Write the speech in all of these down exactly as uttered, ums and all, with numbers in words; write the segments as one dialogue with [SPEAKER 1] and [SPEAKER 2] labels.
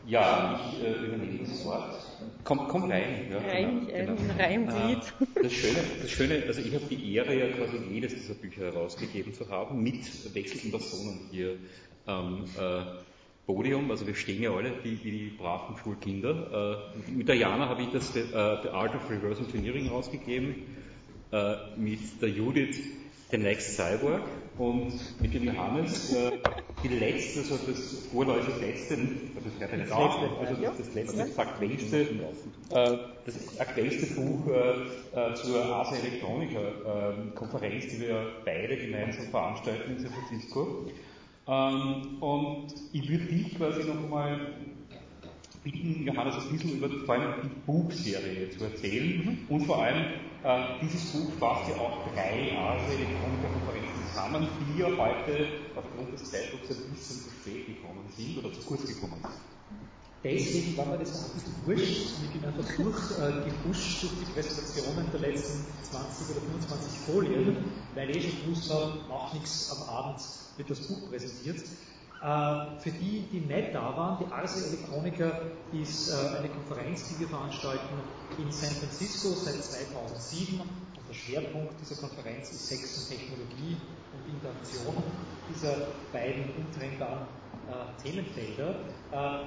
[SPEAKER 1] Ja, ich äh, übernehme das Wort. Komm, komm rein. Ja,
[SPEAKER 2] rein,
[SPEAKER 1] genau,
[SPEAKER 2] genau.
[SPEAKER 1] Ein
[SPEAKER 2] Reimlied.
[SPEAKER 1] Äh, das, Schöne, das Schöne, also ich habe die Ehre, ja quasi jedes dieser Bücher herausgegeben zu haben, mit wechselnden Personen hier am äh, Podium. Also wir stehen ja alle wie, wie die braven Schulkinder. Äh, mit der Jana habe ich das äh, The Art of Reverse Engineering herausgegeben, äh, mit der Judith The Next Cyborg und mit dem Johannes äh, die letzte, also das vorläufig letzte, also das wäre nicht raus, also das, das letzte, das aktuellste, äh, das aktuellste Buch äh, zur Ars Electronica äh, Konferenz, die wir beide gemeinsam veranstalten in San Francisco. Ähm, und ich würde dich quasi noch einmal bitten, Johannes, ein bisschen über vor allem die Buchserie zu erzählen mhm. und vor allem äh, dieses Buch fasst ja auch drei Ars Electronica-Konferenzen zusammen, die ja heute aufgrund des Zeitdrucks ein bisschen zu spät gekommen sind oder zu kurz gekommen sind.
[SPEAKER 3] Deswegen war mir das auch ein bisschen wurscht und ich bin einfach durchgepusht durch die Präsentationen der letzten zwanzig oder fünfundzwanzig Folien, weil ich schon gewusst habe, macht nichts, am Abend wird das Buch präsentiert. Äh, für die, die nicht da waren, die Ars Electronica ist äh, eine Konferenz, die wir veranstalten in San Francisco seit zweitausendsieben und der Schwerpunkt dieser Konferenz ist Sex und Technologie und Interaktion dieser beiden untrennbaren äh, Themenfelder. Äh,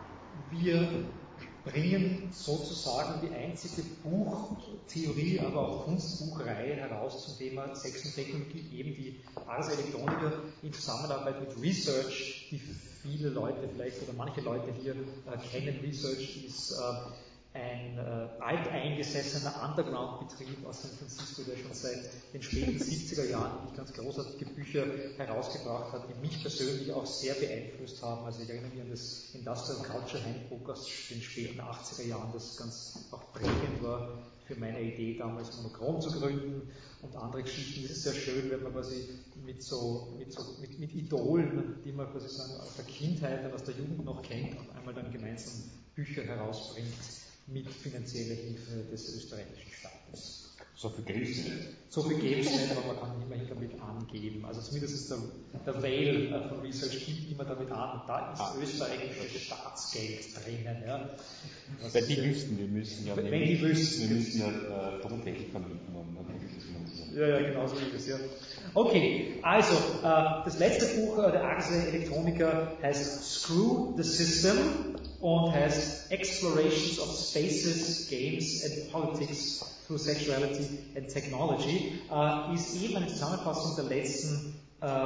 [SPEAKER 3] wir bringen sozusagen die einzige Buchtheorie, aber auch Kunstbuchreihe heraus zum Thema Sex und Technologie, eben die Ars Electronica in Zusammenarbeit mit Research, die viele Leute vielleicht oder manche Leute hier äh, kennen. Research ist äh, ein äh, alteingesessener Underground-Betrieb aus San Francisco, der schon seit den späten siebziger Jahren ganz großartige Bücher herausgebracht hat, die mich persönlich auch sehr beeinflusst haben. Also ich erinnere mich an das Industrial Culture Handbook aus den späten achtziger Jahren, das ganz auch prägend war für meine Idee, damals Monochrom zu gründen und andere Geschichten. Es ist sehr schön, wenn man quasi mit so, mit so, mit, mit Idolen, die man quasi sagen, aus der Kindheit und aus der Jugend noch kennt, auf einmal dann gemeinsam Bücher herausbringt mit finanzieller Hilfe des österreichischen Staates.
[SPEAKER 1] So viel Geld ist nicht.
[SPEAKER 3] So viel Geld ist nicht, aber man kann immerhin damit angeben. Also zumindest der, der Whale von Research gibt immer damit an, und da ist ah. österreichisches Staatsgeld drinnen. Ja.
[SPEAKER 1] Weil die wüssten, wir müssen ja
[SPEAKER 3] wenn die wüssten,
[SPEAKER 1] wir müssen ja äh, Tontechnik vermieten, um natürlich zu finanzieren.
[SPEAKER 3] Ja, ja, genau so ist es, ja. Okay, also, äh, das letzte Buch äh, der Ars Electronica heißt Screw the System und heißt Explorations of Spaces, Games and Politics through Sexuality and Technology, äh, ist eben eine Zusammenfassung der letzten,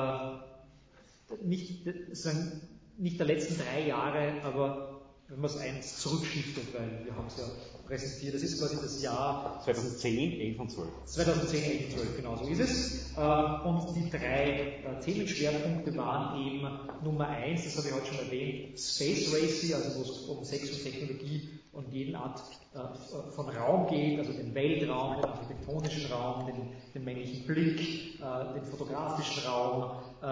[SPEAKER 3] äh, nicht, sagen, nicht der letzten drei Jahre, aber wenn man es eins zurückschiftet, weil wir haben es ja präsentiert, das ist quasi das Jahr
[SPEAKER 1] zweitausendzehn, elf und zwölf.
[SPEAKER 3] zweitausendzehn, elf und zwölf, genau so ist es. Und die drei Themenschwerpunkte waren eben Nummer eins, das habe ich heute schon erwähnt, Space Racy, also wo es um Sex und Technologie und jede Art von Raum geht, also den Weltraum, den architektonischen Raum, den, den männlichen Blick, den fotografischen Raum,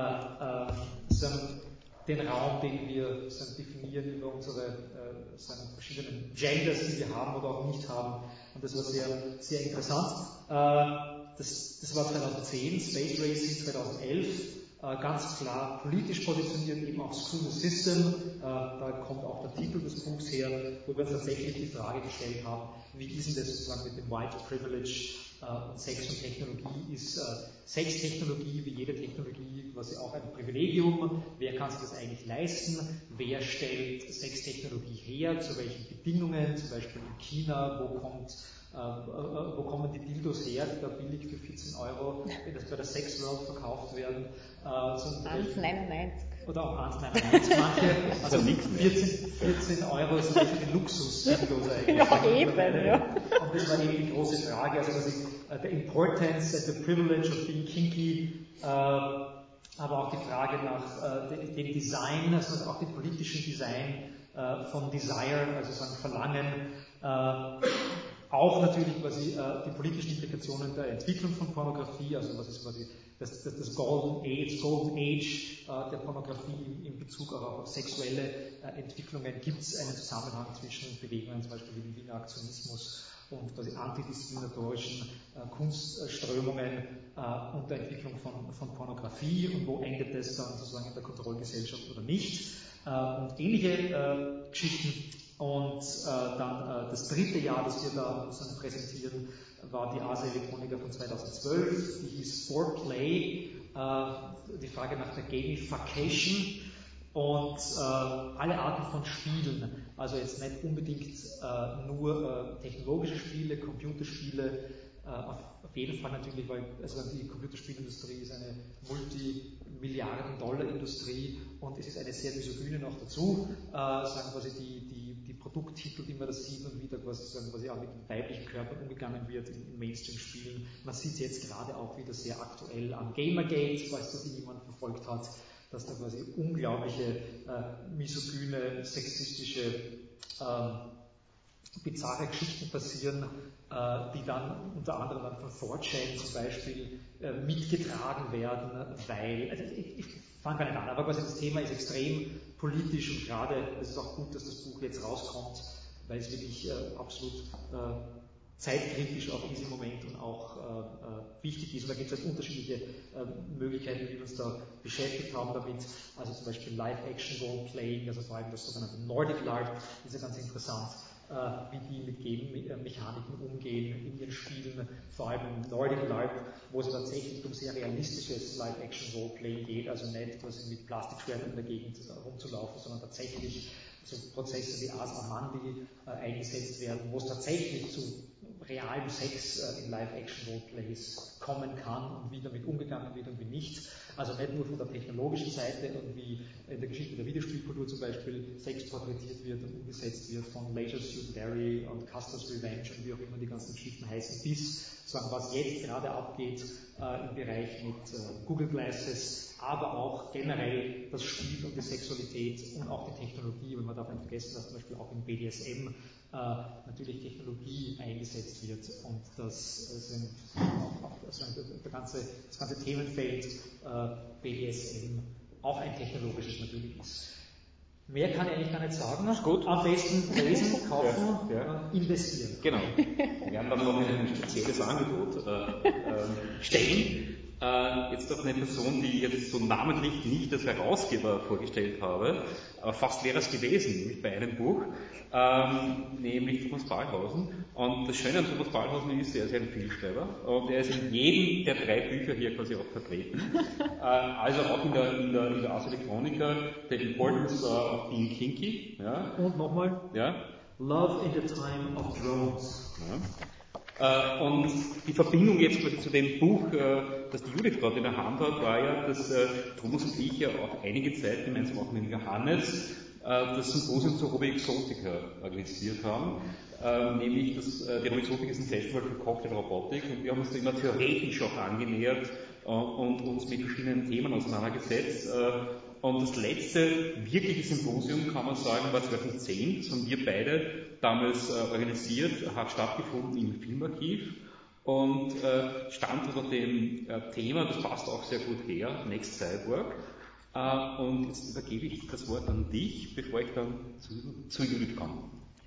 [SPEAKER 3] den Raum, den wir sagen, definieren über unsere äh, sagen, verschiedenen Genders, die wir haben oder auch nicht haben. Und das war sehr, sehr interessant. Äh, das, das war zweitausendzehn, Space Racing zweitausendelf, äh, ganz klar politisch positioniert, eben auch Screw the System. Äh, da kommt auch der Titel des Buchs her, wo wir uns tatsächlich die Frage gestellt haben, wie ist denn das sozusagen mit dem White Privilege und Sex und Technologie? Ist äh, Sextechnologie wie jede Technologie quasi auch ein Privilegium? Wer kann sich das eigentlich leisten? Wer stellt Sextechnologie her? Zu welchen Bedingungen? Zum Beispiel in China, wo kommt äh, äh, wo kommen die Dildos her, die da billig für vierzehn Euro, wenn das bei der Sex World verkauft werden? Äh,
[SPEAKER 2] eins neunundneunzig.
[SPEAKER 3] Oder auch eins neunundneunzig manche. Also vierzehn, vierzehn Euro sind welche die Luxus-Dildos eigentlich.
[SPEAKER 2] Ja, eben, ja.
[SPEAKER 3] Und das war eben die große Frage, also quasi uh, the importance and the privilege of being kinky, uh, aber auch die Frage nach uh, dem, dem Design, also auch dem politischen Design uh, von Desire, also sagen Verlangen, uh, auch natürlich quasi uh, die politischen Implikationen der Entwicklung von Pornografie, also was ist quasi das, das, das Golden Age, Golden Age uh, der Pornografie in, in Bezug auch auf sexuelle uh, Entwicklungen. Gibt es einen Zusammenhang zwischen Bewegungen, zum Beispiel wie den Wiener Aktionismus und quasi antidiskriminatorischen äh, Kunstströmungen äh, und der Entwicklung von, von Pornografie und wo endet das dann sozusagen in der Kontrollgesellschaft oder nicht äh, und ähnliche äh, Geschichten. Und äh, dann äh, das dritte Jahr, das wir da sozusagen präsentieren, war die Ars Electronica von zweitausendzwölf, die hieß For Play, äh, die Frage nach der Gamification und äh, alle Arten von Spielen, also jetzt nicht unbedingt äh, nur äh, technologische Spiele, Computerspiele, äh, auf, auf jeden Fall natürlich, weil also die Computerspielindustrie ist eine Multimilliarden-Dollar-Industrie und es ist eine sehr misogyne noch dazu, äh, sagen quasi die, die, die Produkttitel, die man da sieht und wieder quasi, sagen, quasi auch mit den weiblichen Körpern umgegangen wird in, in Mainstream-Spielen. Man sieht es jetzt gerade auch wieder sehr aktuell an Gamergate, falls das jemand verfolgt hat, dass da quasi unglaubliche äh, misogyne, sexistische, ähm, bizarre Geschichten passieren, äh, die dann unter anderem dann von four chan zum Beispiel äh, mitgetragen werden, weil, also ich, ich fange gar nicht an, aber quasi das Thema ist extrem politisch und gerade, es ist auch gut, dass das Buch jetzt rauskommt, weil es wirklich äh, absolut äh, zeitkritisch auch in diesem Moment und auch äh, wichtig ist. Und da gibt es halt unterschiedliche äh, Möglichkeiten, wie wir uns da beschäftigt haben damit. Also zum Beispiel Live-Action-Role-Playing, also vor allem das sogenannte Nordic LARP, ist ja ganz interessant, äh, wie die mit Game-Mechaniken umgehen in ihren Spielen, vor allem im Nordic LARP, wo es tatsächlich um sehr realistisches Live-Action-Role-Playing geht, also nicht quasi mit Plastikschwertern in der Gegend rumzulaufen, sondern tatsächlich so Prozesse wie Ars Amandi äh, eingesetzt werden, wo es tatsächlich zu realem Sex äh, in Live-Action-Roleplays kommen kann und wie damit umgegangen wird und wie nicht. Also nicht nur von der technologischen Seite und wie in der Geschichte der Videospielkultur zum Beispiel Sex porträtiert wird und umgesetzt wird von Leisure Suit Larry und Custer's Revenge und wie auch immer die ganzen Geschichten heißen, bis sagen, was jetzt gerade abgeht äh, im Bereich mit äh, Google Glasses, aber auch generell das Spiel und die Sexualität und auch die Technologie, wenn man darf nicht vergessen, dass zum Beispiel auch im B D S M äh, natürlich Technologie eingesetzt wird und das äh, sind auch, auch also der ganze, das ganze Themenfeld äh, B D S M auch ein technologisches natürlich ist. Mehr kann ich eigentlich gar nicht sagen.
[SPEAKER 1] Gut.
[SPEAKER 3] Am besten lesen, kaufen,
[SPEAKER 1] ja, ja.
[SPEAKER 3] Äh, investieren.
[SPEAKER 1] Genau. Wir werden dann noch ein spezielles Angebot äh, äh, stellen. Äh, jetzt auf eine Person, die ich jetzt so namentlich nicht als Herausgeber vorgestellt habe, aber fast wäre es gewesen, nämlich bei einem Buch, ähm, nämlich Thomas Ballhausen. Und das Schöne an Thomas Ballhausen ist, er ist ein Vielschreiber und er ist in jedem der drei Bücher hier quasi auch vertreten. äh, also auch in der, in der, in der Ars Electronica, The Importance of Being Kinky. Ja.
[SPEAKER 3] Und nochmal,
[SPEAKER 1] ja.
[SPEAKER 3] Love in the Time of Drones.
[SPEAKER 1] Ja. Äh, und die Verbindung jetzt zu dem Buch, äh, das die Judith gerade in der Hand hat, war ja, dass äh, Thomas und ich ja auch einige Zeit, gemeinsam auch mit Johannes, äh, das Symposium zur Robe Exotica organisiert haben. Äh, nämlich, das, äh, die Robe Exotica ist ein Festival für Cocktailrobotik und wir haben uns da immer theoretisch auch angenähert äh, und uns mit verschiedenen Themen auseinandergesetzt. Äh, Und das letzte wirkliche Symposium, kann man sagen, war zweitausendzehn. Das haben wir beide damals äh, organisiert, hat stattgefunden im Filmarchiv und äh, stand unter dem äh, Thema, das passt auch sehr gut her, Next Cyborg. Äh, und jetzt übergebe ich das Wort an dich, bevor ich dann zu, zu Judith komme.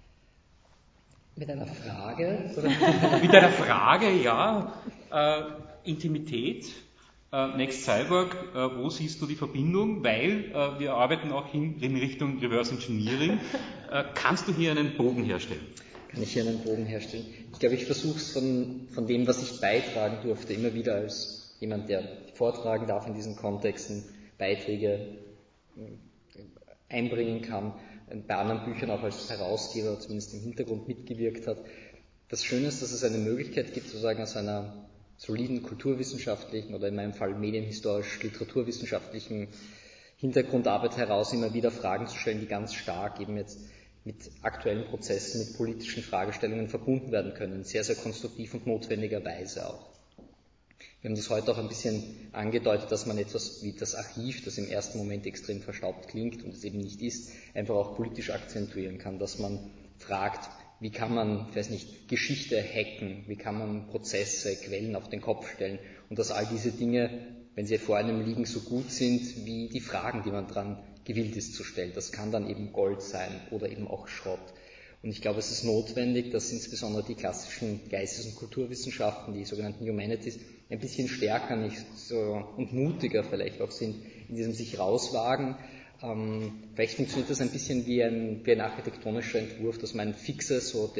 [SPEAKER 4] Mit einer Frage?
[SPEAKER 1] Oder? Mit einer Frage, ja. Äh, Intimität. Uh, Next Cyborg, uh, wo siehst du die Verbindung? Weil uh, wir arbeiten auch in, in Richtung Reverse Engineering. Uh, kannst du hier einen Bogen herstellen?
[SPEAKER 4] Kann ich hier einen Bogen herstellen? Ich glaube, ich versuche es von, von dem, was ich beitragen durfte, immer wieder als jemand, der vortragen darf in diesen Kontexten, Beiträge einbringen kann, bei anderen Büchern auch als Herausgeber zumindest im Hintergrund mitgewirkt hat. Das Schöne ist, dass es eine Möglichkeit gibt, sozusagen aus einer soliden kulturwissenschaftlichen oder in meinem Fall medienhistorisch-literaturwissenschaftlichen Hintergrundarbeit heraus immer wieder Fragen zu stellen, die ganz stark eben jetzt mit aktuellen Prozessen, mit politischen Fragestellungen verbunden werden können, sehr, sehr konstruktiv und notwendigerweise auch. Wir haben das heute auch ein bisschen angedeutet, dass man etwas wie das Archiv, das im ersten Moment extrem verstaubt klingt und es eben nicht ist, einfach auch politisch akzentuieren kann, dass man fragt, wie kann man, ich weiß nicht, Geschichte hacken, wie kann man Prozesse, Quellen auf den Kopf stellen und dass all diese Dinge, wenn sie vor einem liegen, so gut sind wie die Fragen, die man dran gewillt ist zu stellen. Das kann dann eben Gold sein oder eben auch Schrott. Und ich glaube, es ist notwendig, dass insbesondere die klassischen Geistes- und Kulturwissenschaften, die sogenannten Humanities, ein bisschen stärker nicht so, und mutiger vielleicht auch sind, in diesem sich rauswagen. Ähm, vielleicht funktioniert das ein bisschen wie ein, wie ein architektonischer Entwurf, dass man ein fixes, so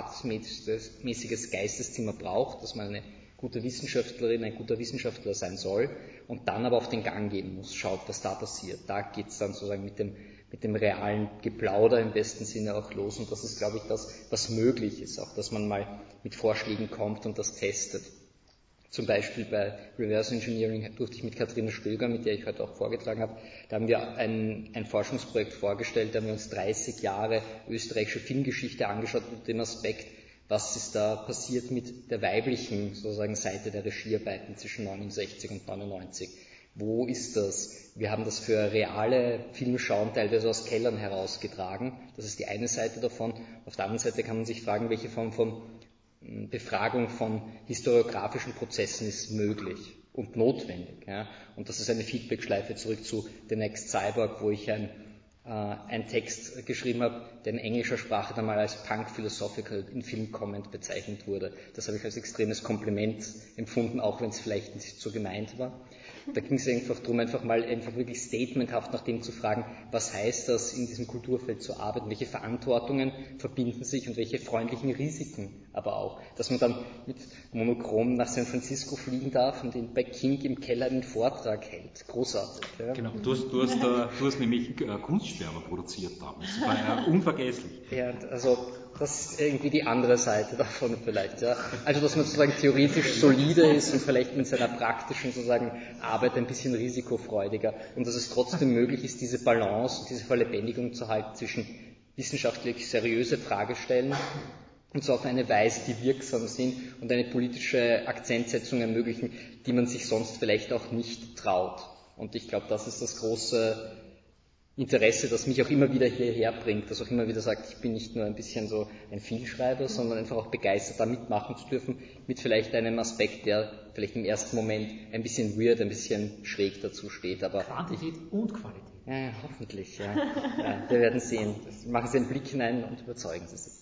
[SPEAKER 4] Descartes-mäßiges Geisteszimmer braucht, dass man eine gute Wissenschaftlerin, ein guter Wissenschaftler sein soll und dann aber auf den Gang gehen muss, schaut, was da passiert. Da geht es dann sozusagen mit dem, mit dem realen Geplauder im besten Sinne auch los und das ist, glaube ich, das, was möglich ist, auch dass man mal mit Vorschlägen kommt und das testet. Zum Beispiel bei Reverse Engineering durfte ich mit Katharina Stöger, mit der ich heute auch vorgetragen habe, da haben wir ein, ein Forschungsprojekt vorgestellt, da haben wir uns dreißig Jahre österreichische Filmgeschichte angeschaut mit dem Aspekt, was ist da passiert mit der weiblichen sozusagen Seite der Regiearbeiten zwischen neunundsechzig und neunundneunzig. Wo ist das? Wir haben das für reale Filmschauen teilweise aus Kellern herausgetragen. Das ist die eine Seite davon. Auf der anderen Seite kann man sich fragen, welche Form von Befragung von historiografischen Prozessen ist möglich und notwendig. Ja? Und das ist eine Feedbackschleife zurück zu The Next Cyborg, wo ich ein, äh, einen Text geschrieben habe, der in englischer Sprache dann mal als Punk Philosophical in Film Comment bezeichnet wurde. Das habe ich als extremes Kompliment empfunden, auch wenn es vielleicht nicht so gemeint war. Da ging es einfach darum, einfach mal einfach wirklich statementhaft nach dem zu fragen, was heißt das, in diesem Kulturfeld zu arbeiten, welche Verantwortungen verbinden sich und welche freundlichen Risiken aber auch. Dass man dann mit Monochrom nach San Francisco fliegen darf und bei King im Keller einen Vortrag hält. Großartig. Ja.
[SPEAKER 1] Genau, du hast, du hast, äh, du hast nämlich äh, Kunstsperma produziert damals. Das war äh, unvergesslich.
[SPEAKER 4] Ja, also das ist irgendwie die andere Seite davon vielleicht. Ja. Also dass man sozusagen theoretisch solide ist und vielleicht in seiner praktischen sozusagen Arbeit ein bisschen risikofreudiger und dass es trotzdem möglich ist, diese Balance, diese Verlebendigung zu halten zwischen wissenschaftlich seriöse Fragestellen und so auf eine Weise, die wirksam sind und eine politische Akzentsetzung ermöglichen, die man sich sonst vielleicht auch nicht traut. Und ich glaube, das ist das große Interesse, das mich auch immer wieder hierher bringt, das auch immer wieder sagt, ich bin nicht nur ein bisschen so ein Vielschreiber, sondern einfach auch begeistert, da mitmachen zu dürfen, mit vielleicht einem Aspekt, der vielleicht im ersten Moment ein bisschen weird, ein bisschen schräg dazu steht. Aber
[SPEAKER 3] Quantität ich, und Qualität.
[SPEAKER 4] Ja, hoffentlich, ja. ja. Wir werden sehen. Machen Sie einen Blick hinein und überzeugen Sie sich.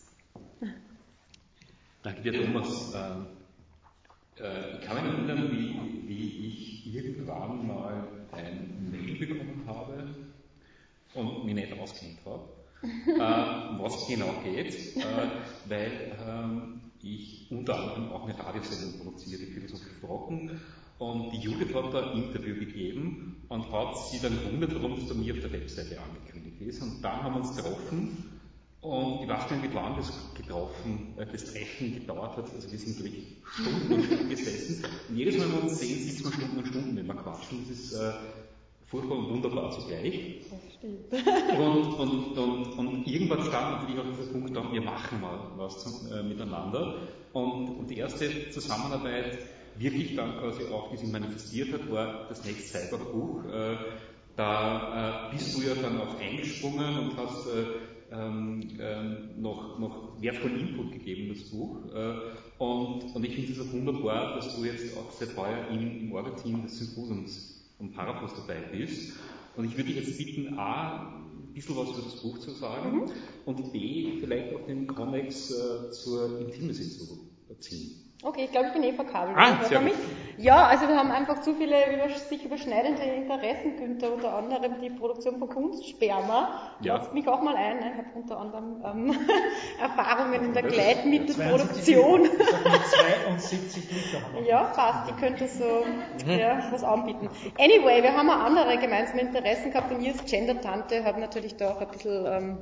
[SPEAKER 1] Danke dir, Thomas. Äh, ich kann mich erinnern, wie, wie ich irgendwann mal ein Mail bekommen habe und mich nicht auskennt habe, äh, was genau geht, äh, weil ähm, ich unter anderem auch eine Radiosendung produziere, die Philosophie Brocken, und die Judith hat da ein Interview gegeben und hat sie dann gewundert, warum das bei mir auf der Webseite angekündigt ist. Und dann haben wir uns getroffen und ich weiß gar nicht, wie lange das getroffen, äh, das Treffen gedauert hat. Also wir sind wirklich Stunden und Stunden gesessen. Und jedes Mal, wenn wir uns sehen, sitzen wir Stunden und Stunden, wenn wir quatschen. Das ist äh, furchtbar und wunderbar zugleich.
[SPEAKER 2] Das stimmt.
[SPEAKER 1] Und, und, und, und irgendwann stand natürlich auch dieser Punkt da, wir machen mal was zum, äh, miteinander. Und, und die erste Zusammenarbeit, wirklich dann quasi auch, die sich manifestiert hat, war das Next Cyborg Buch. Äh, da äh, bist du ja dann auch eingesprungen und hast äh, ähm, äh, noch, noch wertvollen Input gegeben, das Buch. Äh, und, und ich finde es auch wunderbar, dass du jetzt auch seit heuer im, im Orga-Team des Symposiums und Parapos dabei bist. Und ich würde dich jetzt bitten, A, ein bisschen was über das Buch zu sagen mhm. und B, vielleicht auch den Konnex äh, zur Intimacy zu ziehen.
[SPEAKER 2] Okay, ich glaube, ich bin eh verkabelt.
[SPEAKER 1] Ah, sehr gut.
[SPEAKER 2] Ja, also wir haben einfach zu viele über, sich überschneidende Interessen, Günther, unter anderem die Produktion von Kunstsperma. Ja. Lasst mich auch mal ein. Ich habe unter anderem ähm, Erfahrungen in der Gleitmittelproduktion.
[SPEAKER 3] zweiundsiebzig Liter haben wir.
[SPEAKER 2] Ja, passt. Ich könnte so ja, was anbieten. Anyway, wir haben auch andere gemeinsame Interessen gehabt und ihr als Gender-Tante habt natürlich da auch ein bisschen ähm,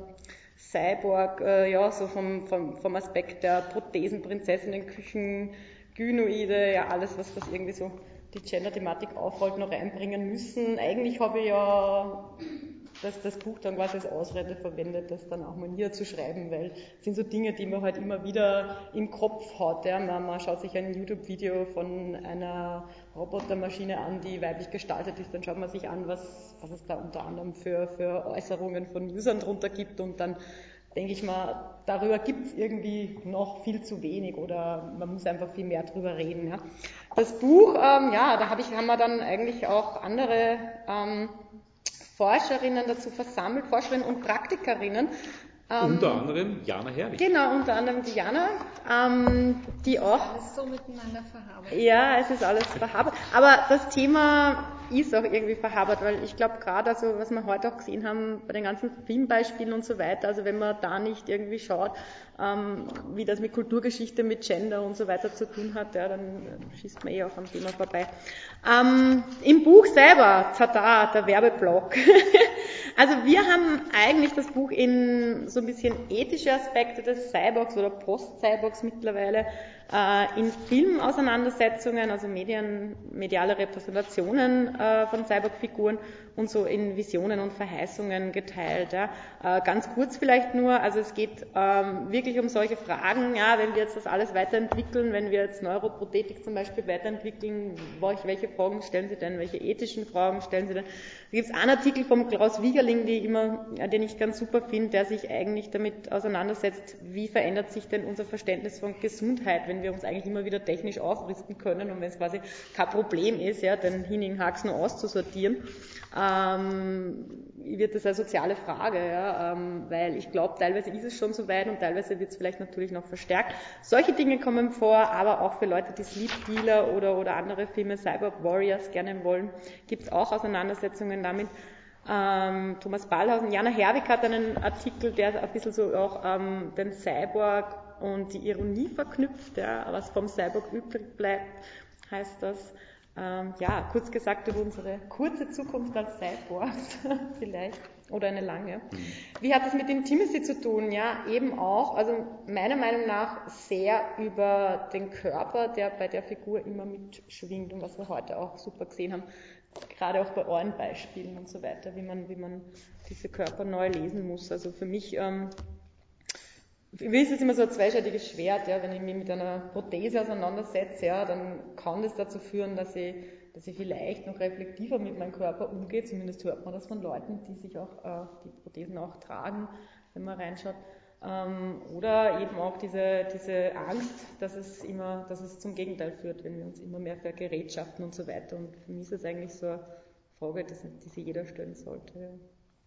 [SPEAKER 2] Cyborg, äh, ja, so vom, vom, vom Aspekt der Prothesenprinzessinnen, Küchen, Gynoide, ja, alles, was, was irgendwie so die Gender-Thematik aufrollt, noch reinbringen müssen. Eigentlich habe ich ja das, das Buch dann quasi als Ausrede verwendet, das dann auch mal niederzuschreiben, weil es sind so Dinge, die man halt immer wieder im Kopf hat. Ja. Man, man schaut sich ein YouTube-Video von einer Robotermaschine an, die weiblich gestaltet ist, dann schaut man sich an, was, was es da unter anderem für, für Äußerungen von Usern drunter gibt und dann denke ich mal, darüber gibt es irgendwie noch viel zu wenig oder man muss einfach viel mehr drüber reden. Ja. Das Buch, ähm, ja, da hab ich, haben wir dann eigentlich auch andere ähm, Forscherinnen dazu versammelt, Forscherinnen und Praktikerinnen,
[SPEAKER 1] Ähm, unter anderem Jana Herwig.
[SPEAKER 2] Genau, unter anderem die Jana, ähm, die auch...
[SPEAKER 5] Alles so miteinander verhabert.
[SPEAKER 2] Ja, es ist alles verhabert. Aber das Thema ist auch irgendwie verhabert, weil ich glaube gerade, also was wir heute auch gesehen haben, bei den ganzen Filmbeispielen und so weiter, also wenn man da nicht irgendwie schaut, ähm, wie das mit Kulturgeschichte, mit Gender und so weiter zu tun hat, ja, dann schießt man eh auch am Thema vorbei. Ähm, Im Buch selber, tada, der Werbeblock. Also wir haben eigentlich das Buch in so ein bisschen ethische Aspekte des Cyborgs oder Post-Cyborgs mittlerweile äh, in Filmauseinandersetzungen, also Medien, mediale Repräsentationen äh, von Cyborg-Figuren und so in Visionen und Verheißungen geteilt. Ja. Äh, ganz kurz vielleicht nur, also es geht ähm, wirklich um solche Fragen, ja, wenn wir jetzt das alles weiterentwickeln, wenn wir jetzt Neuroprothetik zum Beispiel weiterentwickeln, welche Fragen stellen Sie denn, welche ethischen Fragen stellen Sie denn? Da gibt es einen Artikel vom Klaus Wiegerling, die immer, den ich ganz super finde, der sich eigentlich damit auseinandersetzt, wie verändert sich denn unser Verständnis von Gesundheit, wenn wir uns eigentlich immer wieder technisch aufrüsten können und wenn es quasi kein Problem ist, ja, den Hinning Hacks nur auszusortieren, ähm, wird das eine soziale Frage, ja, ähm, weil ich glaube, teilweise ist es schon so weit und teilweise wird es vielleicht natürlich noch verstärkt. Solche Dinge kommen vor, aber auch für Leute, die Sleep Dealer oder, oder andere Filme, Cyborg Warriors gerne wollen, gibt es auch Auseinandersetzungen damit. Ähm, Thomas Ballhausen, Jana Herwig hat einen Artikel, der ein bisschen so auch ähm, den Cyborg und die Ironie verknüpft, ja, was vom Cyborg übrig bleibt, heißt das. Ähm, ja, kurz gesagt über unsere kurze Zukunft als Cyborgs vielleicht, oder eine lange. Wie hat das mit Intimacy zu tun? Ja, eben auch, also meiner Meinung nach sehr über den Körper, der bei der Figur immer mitschwingt und was wir heute auch super gesehen haben, gerade auch bei euren Beispielen und so weiter, wie man, wie man diese Körper neu lesen muss. Also für mich, ähm, für mich ist es immer so ein zweischneidiges Schwert, ja, wenn ich mich mit einer Prothese auseinandersetze, ja, dann kann das dazu führen, dass ich, dass ich vielleicht noch reflektiver mit meinem Körper umgehe, zumindest hört man das von Leuten, die sich auch, äh, die Prothesen auch tragen, wenn man reinschaut. Ähm, oder eben auch diese, diese Angst, dass es immer, dass es zum Gegenteil führt, wenn wir uns immer mehr vergerätschaften und so weiter. Und für mich ist das eigentlich so eine Frage, die, die sich jeder stellen sollte. Ja.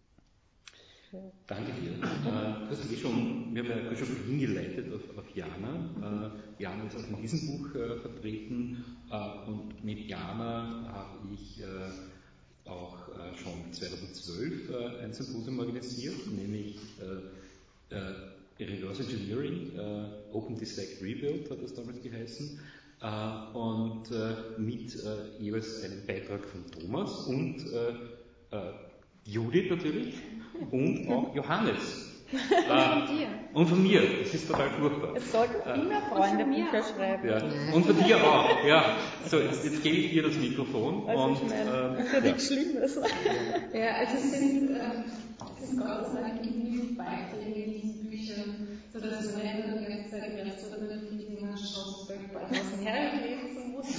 [SPEAKER 1] Ja. Danke dir. Äh, du hast eh schon, wir haben ja schon hingeleitet auf, auf Jana. Äh, Jana ist auch in diesem Buch äh, vertreten äh, und mit Jana habe ich äh, auch äh, schon zweitausendzwölf äh, ein Symposium organisiert, nämlich äh, äh, Reverse Engineering, äh, Open Dissect Rebuild hat das damals geheißen, äh, und äh, mit äh, jeweils einem Beitrag von Thomas und äh, äh, Judith natürlich und auch Johannes.
[SPEAKER 5] Und von dir.
[SPEAKER 1] Und von mir, das ist total furchtbar.
[SPEAKER 2] Es sollten viel mehr Freunde Bücher schreiben.
[SPEAKER 1] Ja. Und von dir auch, ja. So, jetzt, jetzt gebe ich dir das Mikrofon.
[SPEAKER 2] Also
[SPEAKER 1] und,
[SPEAKER 2] ich meine,
[SPEAKER 1] äh,
[SPEAKER 2] ist ja nichts Schlimmes.
[SPEAKER 5] Ja, also es sind, äh, es sind Gott sei Dank genügend Beiträge in diesen Büchern, sodass man nicht nur die ganze Zeit gestern mit diesem Schauspiel bei Thorsten Herwig lesen muss,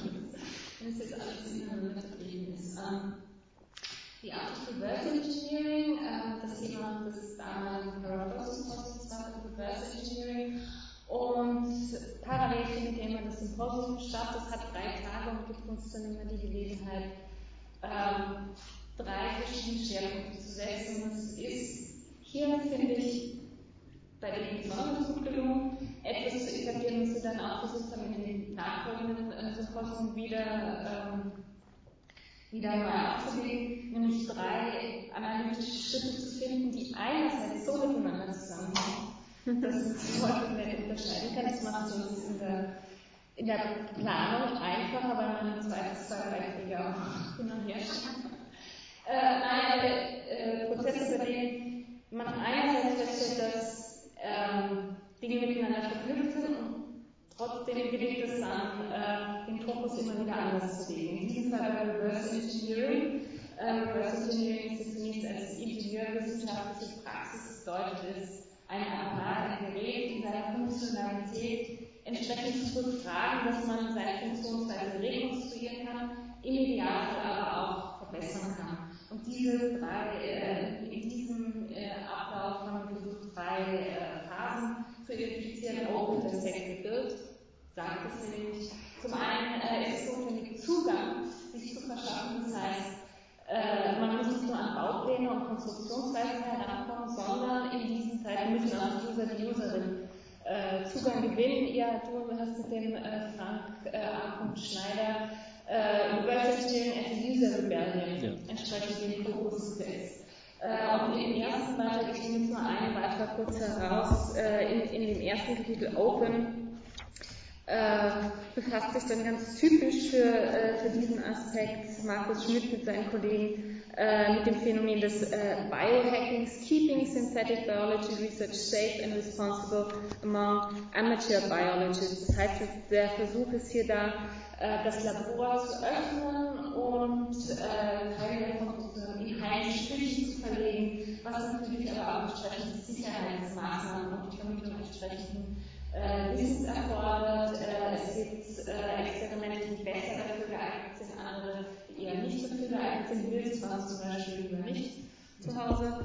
[SPEAKER 5] wenn es jetzt alles ineinander vertrieben ist. Ähm, Die Art of Reverse Engineering, äh, das Thema des damaligen Harold-Symposiums war Reverse Engineering, und parallel findet immer das Symposium statt. Das hat drei Tage und gibt uns dann immer die Gelegenheit, ähm, drei verschiedene Schwerpunkte zu setzen. Und es ist hier, finde ich, bei denen besonders gut gelungen, etwas zu etablieren, was wir dann auch versucht haben, in den nachfolgenden äh, Symposien wieder ähm, wieder neu aufzulegen, nämlich drei analytische Schritte zu finden, die einerseits so miteinander zusammenhängen, dass man sie heute nicht unterscheiden kann. Das macht es uns in der, in der Planung einfacher, weil man im Zweifelsfall Beiträge auch hin und her schreibt. Äh, nein, aber äh, Prozesse, bei denen man einerseits feststellt, dass ähm, Dinge miteinander verknüpft sind und trotzdem gelingt es dann, äh, den Fokus immer wieder anders zu legen. In diesem Fall bei Reverse Engineering. Äh, Reverse Engineering ist zunächst als ingenieurwissenschaftliche Praxis bedeutet es, ein Apparat, ein Gerät in seiner Funktionalität entsprechend zu befragen, dass man seine Funktionsweise rekonstruieren kann, im Idealfall aber auch verbessern kann. Und diese drei, äh, in diesem äh, Ablauf haben wir versucht, drei äh, Phasen zu identifizieren. Open Dissect Rebuild sagt es nämlich. Zum einen äh, ist es notwendig, Zugang sich zu verschaffen, das heißt, äh, man muss nicht nur an Baupläne und Konstruktionsweisen herankommen, sondern in diesen drei ja, du hast mit dem äh, Frank äh, A. Schneider äh, University and User Rebellion ja. entsprechend den Fokus gesetzt. Äh, und im ersten Beitrag, ich nehme jetzt nur einen Beitrag kurz heraus, äh, in, in dem ersten Kapitel Open, äh, befasst sich dann ganz typisch für, äh, für diesen Aspekt Markus Schmidt mit seinen Kollegen äh, mit dem Phänomen des äh, Biohackings, Keeping Synthetic Biology Research Safe and Responsible among Amateur Biologists. Das heißt, der Versuch ist hier da, äh, das Labor zu öffnen und äh, Teile davon sozusagen in heimische Küchen zu verlegen, was natürlich aber auch entsprechende Sicherheitsmaßnahmen und die Vermittlung entsprechenden Äh, Wissens erfordert. Äh, es gibt äh, Experimente, die besser dafür geeignet sind, andere, die eher nicht dafür geeignet sind. Wildschwein zum Beispiel lieber nicht zu Hause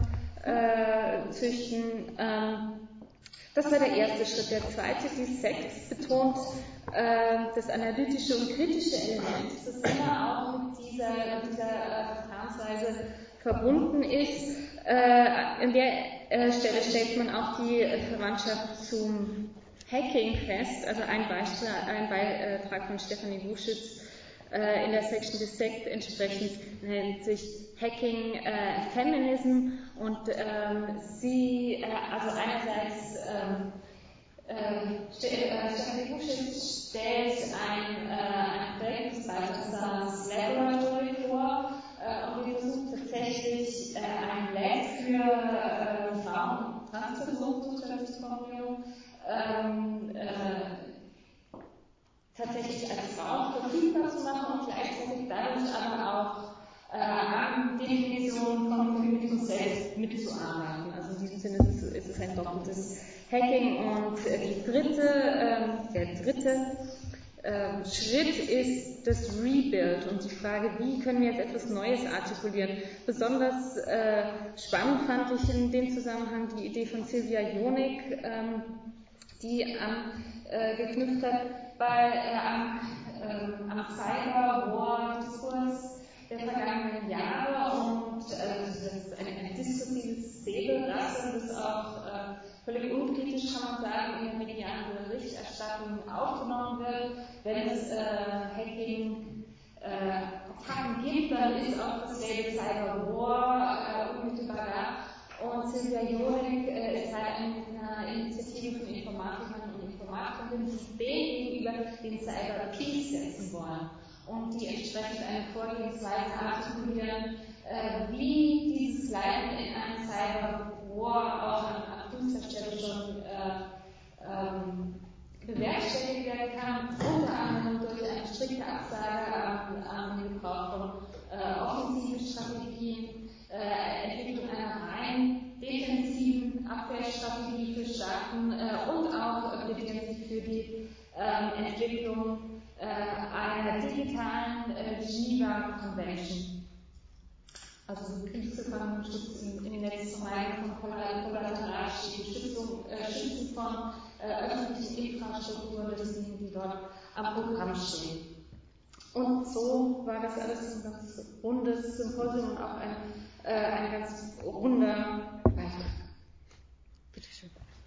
[SPEAKER 5] äh, züchten. Ähm, das war der erste Schritt. Der zweite, die Sekt, betont äh, das analytische und kritische Element, das immer auch mit dieser, dieser äh, Verfahrensweise verbunden ist. Äh, an der äh, Stelle stellt man auch die Verwandtschaft zum Hacking fest, also ein Beispiel, ein Beitrag von Stefanie Wuschitz äh, in der Section Dissect entsprechend nennt sich Hacking äh, Feminism und ähm, sie, äh, also einerseits ähm, äh, Stefanie Wuschitz stellt ein, äh, ein Projekt des Beitrags Laboratory vor äh, und wir versuchen tatsächlich äh, ein Lab für äh, Frauen und Transpersonen zu formulieren. Ähm, äh, tatsächlich als Raum verfügbar zu machen und gleichzeitig dadurch aber auch äh, an Definitionen von Feminismus selbst mitzuarbeiten. Also in diesem Sinne ist es, ist es ein doppeltes Hacking. Und äh, die dritte, äh, der dritte äh, Schritt ist das Rebuild und die Frage, wie können wir jetzt etwas Neues artikulieren. Besonders äh, spannend fand ich in dem Zusammenhang die Idee von Silvia Jonig, ähm, die am, äh, geknüpft hat bei, äh, am, äh, am Cyber-War-Diskurs der vergangenen Jahre und äh, das ist ein, ein diskursives Säbelrasseln, das auch äh, völlig unkritisch, kann man sagen, in der medialen Berichterstattung aufgenommen wird. Wenn es äh, Hacking äh, Attacken gibt, dann ist auch das Label Cyber-War äh, unmittelbar da. Und Silvia Jonig äh, ist Teil einer Initiative von Informatikern und Informatikerinnen, die dem gegenüber den Cyber Peace setzen wollen und die entsprechend eine Vorgehensweise artikulieren, äh, wie dieses Leiden in einem Cyber War auch an, an frühester Stelle schon äh, ähm, bewerkstelligt werden kann, unter anderem durch eine strikte Absage an, an den Gebrauch von äh, offensiven Strategien, Äh, Entwicklung einer rein defensiven Abwehrstrategie für Staaten äh, und auch äh, für die äh, Entwicklung äh, einer digitalen äh, Geneva Convention. Also Kriegsgefangenenschutz im, im Netz, Vermeidung von Kollateralschäden, Schützung, äh, Schützen von äh, öffentlichen Infrastrukturen, das sind die dort am Programm stehen. Und so war das alles ein ganz rundes Symposium und auch ein, äh, ein ganz runder Beitrag. Bitte schön.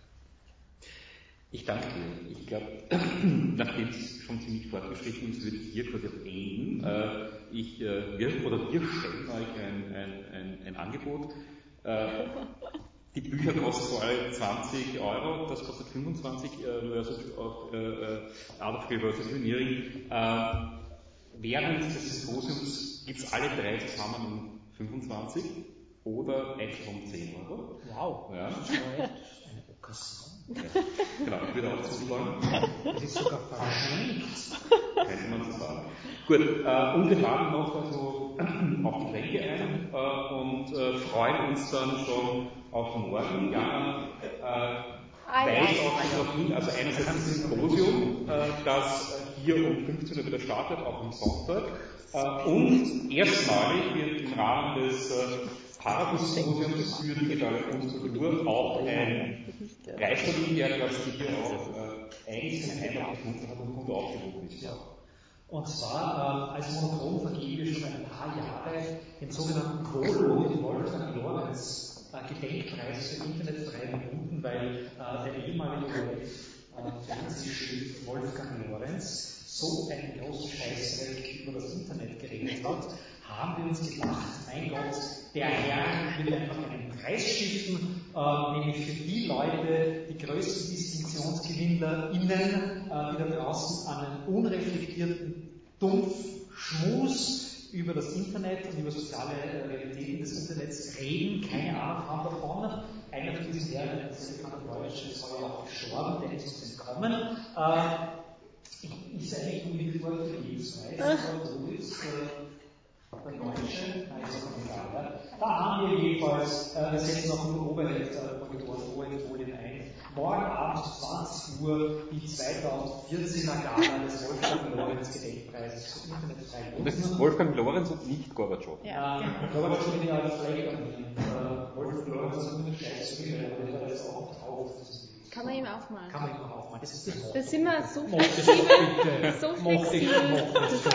[SPEAKER 1] Ich danke dir. Ich glaube, nachdem es schon ziemlich fortgeschritten ist, würde ich hier quasi enden. Äh, ich, äh, wir, oder wir stellen euch ein, ein, ein, ein Angebot. Äh, die Bücher kosten alle zwanzig Euro, das kostet fünfundzwanzig äh, versus auch äh, Out of Reverse Engineering. Äh, Während des Symposiums gibt es alle drei zusammen um fünfundzwanzig oder einzeln um zehn Euro.
[SPEAKER 3] Wow,
[SPEAKER 1] ja.
[SPEAKER 3] Das ist schon echt eine Okkasion.
[SPEAKER 1] Ja. Genau, ich würde auch zuschlagen.
[SPEAKER 3] Das ist sogar verschenkt.
[SPEAKER 1] Könnte man so sagen. Gut, äh, und wir laden noch also auf Getränke ein äh, und äh, freuen uns dann schon auf morgen. Ja, äh, weist auch schon darauf hin, also einerseits das Symposium, äh, das hier um fünfzehn Uhr wieder startet, auch am Sonntag. Äh, und erstmalig wird im Rahmen des äh, Paragus-Symposiums für digitale Kunstkultur auch ein Reichsfamilie, das hier auch äh, eigentlich seine Heimat gefunden hat und gut aufgehoben ist. Ja.
[SPEAKER 3] Und zwar äh, als Monochrom vergeben wir schon ein paar Jahre den sogenannten Colo, den Wolfgang Lorenz äh, Gedenkpreis für internetfreie Minuten, weil äh, der ehemalige O R F Fernsehschild Wolfgang Lorenz so einen großen Scheißdreck über das Internet geredet hat, haben wir uns gedacht, mein Gott, der Herr will einfach einen Preis stiften, äh, nämlich für die Leute, die größten DistinktionsgewinnlerInnen, äh, die da draußen einen unreflektierten Dumpfschmus über das Internet und über soziale Realitäten des Internets reden, keine Ahnung haben davon. Einer von diesen Herren, ein sehr bekannter Deutscher, ist heuer auch gestorben, der ist uns entkommen. Äh, ich, ich sage nicht unbedingt vor für Lebensweise, aber so ist äh, der Deutsche, nein, ist auch egal. Ja. Da haben wir jedenfalls, äh, wir setzen noch nur Oberheft-Folien ein. Morgen Abend um zwanzig Uhr die zweitausendvierzehner Gala des Wolfgang Lorenz Gedenkpreises für internetfreie Nutzung.
[SPEAKER 1] Das ist Wolfgang Lorenz und nicht Gorbatschow.
[SPEAKER 2] Ja,
[SPEAKER 3] genau. Gorbatschow bin ich ja vielleicht an Wolfgang Lorenz ist nur scheiß zu aber der war jetzt auch drauf.
[SPEAKER 5] Kann man ihm aufmalen?
[SPEAKER 3] Kann man ihm auch aufmalen. Das ist das
[SPEAKER 5] Da sind wir so
[SPEAKER 3] flexibel.
[SPEAKER 5] So flexibel.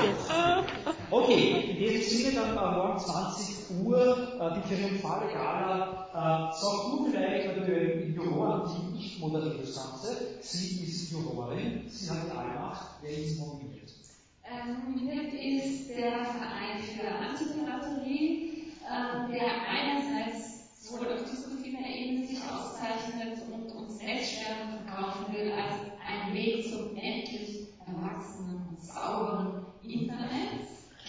[SPEAKER 3] Okay, in diesem Sinne dann äh, morgen zwanzig Uhr äh, die triumphale Gala. Äh, sag du vielleicht, weil du im Jurorenteam nicht moderiert das Ganze. Sie ist Jurorin, sie hat die Allmacht. Wer ist nominiert?
[SPEAKER 5] Ähm, nominiert ist der Verein für Antipiraterie, ähm, der einerseits sowohl auf diskursiver Ebene sich auszeichnet und uns Netzsperren verkaufen will als ein Weg zum endlich erwachsenen und sauberen Internet.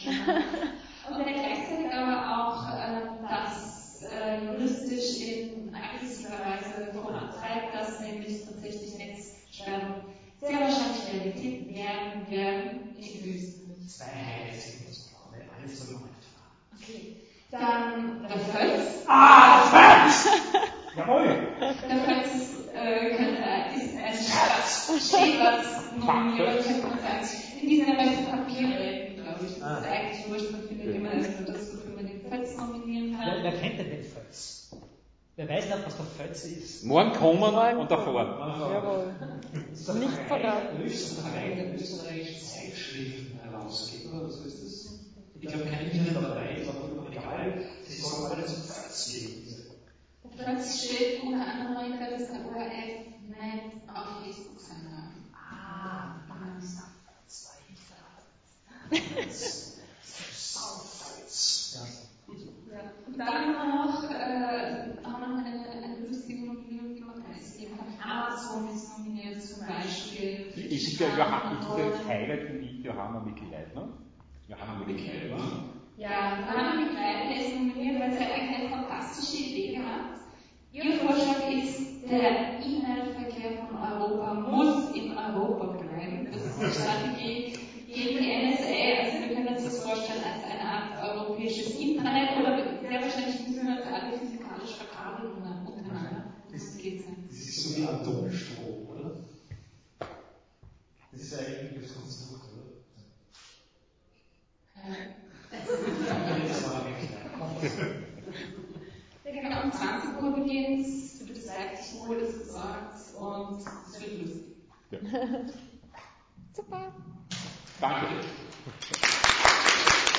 [SPEAKER 5] Und der gleichzeitig aber auch äh, das äh, juristisch in aggressiver Weise vorantreibt, dass nämlich tatsächlich Netzsperren sehr wahrscheinlich Realität werden werden in Österreich.
[SPEAKER 3] Zwei Heilsegensprogramme, alles soll noch nicht fahren.
[SPEAKER 5] Okay. Dann der Völz.
[SPEAKER 3] Ah, Völz! Jawohl!
[SPEAKER 5] Der Völz äh, könnte, ist ein Schatz, steht was nominiert, könnte man sagen. In diesen ganzen Papierwelten, glaube ich. Das ist eigentlich wurscht, man findet immer erst nur das, wofür man den Völz nominieren kann.
[SPEAKER 3] Wer, wer kennt denn den Völz? Wer weiß nicht, was der Völz ist?
[SPEAKER 1] Morgen kommen und davor.
[SPEAKER 2] Jawohl. Nicht verraten.
[SPEAKER 3] Österreich, der österreichischen Zeitschriften herausgeber, oder so ist das? Ich glaube, kein Internet dabei, ist aber egal. Sie sollen alle zum Völz lesen.
[SPEAKER 5] Der Völz steht unter anderem drin, dass der O R F nicht auf Facebook sein darf.
[SPEAKER 3] Ah, dann ist der Völz dahinter. Saufvölz. Ja.
[SPEAKER 5] Ja. Und dann haben wir noch, äh, haben wir noch eine, eine lustige Nominierung, die man alles geben kann. Amazon ist nominiert zum Beispiel.
[SPEAKER 1] Ist der Johanna heiratet nicht Johanna Mikl-Leitner? Johanna Mikl-Leitner?
[SPEAKER 5] Ja, Johanna Mikl-Leitner ist nominiert, weil sie eine fantastische Idee gehabt. Ihr Vorschlag ist, der E-Mail-Verkehr von Europa muss in Europa bleiben. Das ist die Strategie gegen die N S A. Also wir können uns das vorstellen als eine Art europäisches Internet oder sehr wahrscheinlich müssen wir uns alle physikalisch verkabeln untereinander. Das geht nicht.
[SPEAKER 3] Das ist so wie Atomstrom, oder? Das ist eigentlich das Konstrukt, oder?
[SPEAKER 5] Ja, genau, um zwanzig Uhr beginnt es, für das Leipzig-Wohl ist gesagt und es wird lustig.
[SPEAKER 1] Ja.
[SPEAKER 2] Super.
[SPEAKER 1] Danke.